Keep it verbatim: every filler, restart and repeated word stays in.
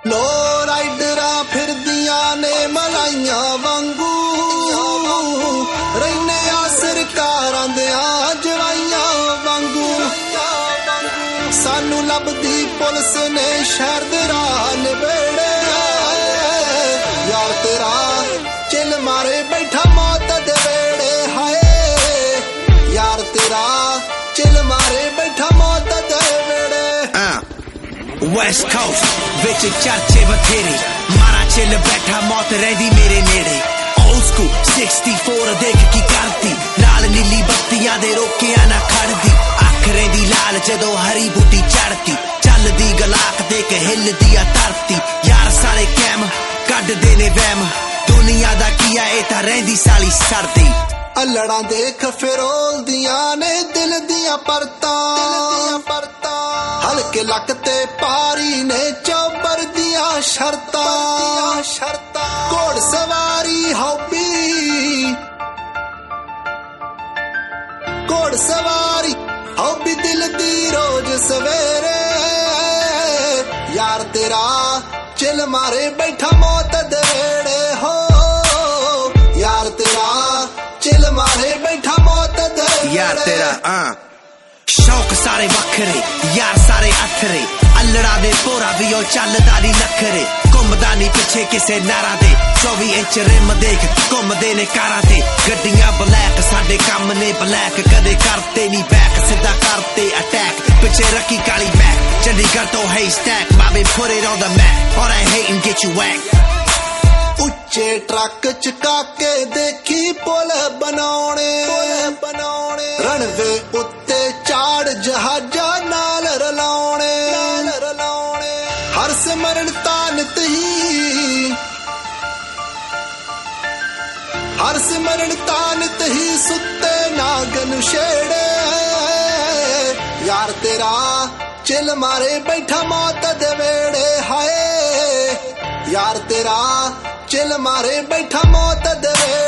लो राइडरा फिरदियां ने मलाइया वांगू रहने आ सरकारां दियां जवाइयां वांगू सानू लभदी पुलिस ने शहर दे राह निबेड़े यार तेरा चिल मारे बैठा मौत दे वेड़े हाय यार तेरा चिल मारे बैठा मौत दे वेड़े West Coast विच चर्चे बथेरे मारा चिल बैठा मौत रही मेरे नेड़े Old school sixty-four देख की करती लाल नीली बत्तियां दे रोकिया ना खड़दी आखरे दी लाल जदों हरी बूटी चढ़ती चलदी गलाक दे के हिलदी आ धरती यार सारे कैम कड देने वैम दुनिया दा किया ए तां रहिंदी साली सरदी अल्लड़ां देख फिरोल दियां ने दिल दियां परतां हल्के लक ते पारी ने चौबर दियां शर्तां शर्तां घोड़ सवारी हॉबी घोड़ सवारी हॉबी दिल दी रोज सवेरे यार तेरा चिल मारे बैठा मौत दे वेड़े हो यार तेरा चिल मारे बैठा मौत दे यार तेरा आ शौक सारे वखरे यार सारे अथरे अल्लड़ा दे पोरा भी ओ चलदा नी नखरे घुमदा नी पिछे किसे नारा दे चौबी इंच रिम देख घुमदे ने कारां ते गड्डियां ब्लैक साडे कम ने ब्लैक कदे करते नी बैक सीधा करते अटैक पिछे रखी काली बैक चंडीगढ़ तो है स्टैक बाबे put it on the map all that hate and get you whack उच्चे ट्रक चका के देखी पुल बनाने बनाने रणवे उत्ते चाड़ जहाजा नाल रलाउने रलाउने हर सिमरन तानत ही हर सिमरन तानत ही सुते नागन छेड़े यार तेरा चिल मारे बैठा मौत दे वेड़े हाय यार तेरा चिल मारे बैठा मौत दे